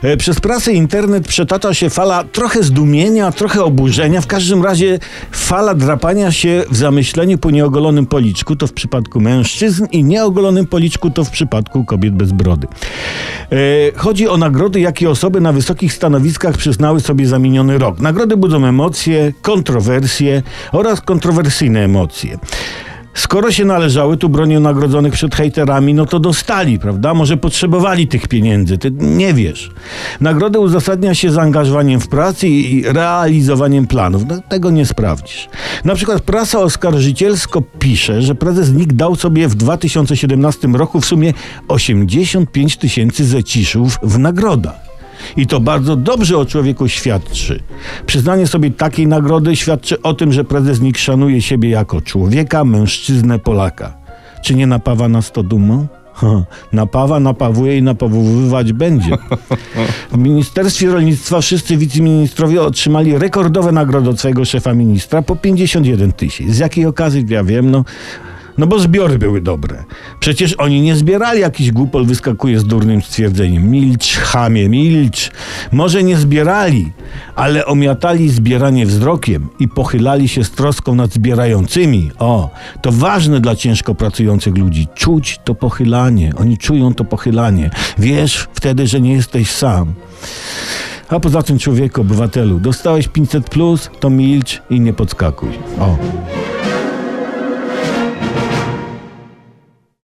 Przez prasę i internet przetacza się fala trochę zdumienia, trochę oburzenia, w każdym razie fala drapania się w zamyśleniu po nieogolonym policzku, to w przypadku mężczyzn, i nieogolonym policzku to w przypadku kobiet bez brody. Chodzi o nagrody, jakie osoby na wysokich stanowiskach przyznały sobie za miniony rok. Nagrody budzą emocje, kontrowersje oraz kontrowersyjne emocje. Skoro się należały, tu bronią nagrodzonych przed hejterami, no to dostali, prawda? Może potrzebowali tych pieniędzy, ty nie wiesz. Nagrody uzasadnia się zaangażowaniem w pracę i realizowaniem planów. No, tego nie sprawdzisz. Na przykład prasa oskarżycielsko pisze, że prezes NIK dał sobie w 2017 roku w sumie 85 000 zeciszów w nagrodach. I to bardzo dobrze o człowieku świadczy. Przyznanie sobie takiej nagrody świadczy o tym, że prezes NIK szanuje siebie jako człowieka, mężczyznę, Polaka. Czy nie napawa nas to dumą? Napawa, napawuje i napawowywać będzie. W Ministerstwie Rolnictwa wszyscy wiceministrowie otrzymali rekordowe nagrody od swojego szefa ministra po 51 000. Z jakiej okazji? Ja wiem, no bo zbiory były dobre. Przecież oni nie zbierali, jakiś głupol wyskakuje z durnym stwierdzeniem. Milcz, chamie, milcz. Może nie zbierali, ale omiatali zbieranie wzrokiem i pochylali się z troską nad zbierającymi. To ważne dla ciężko pracujących ludzi. Czuć to pochylanie. Oni czują to pochylanie. Wiesz wtedy, że nie jesteś sam. A poza tym, człowieku, obywatelu, dostałeś 500+, to milcz i nie podskakuj.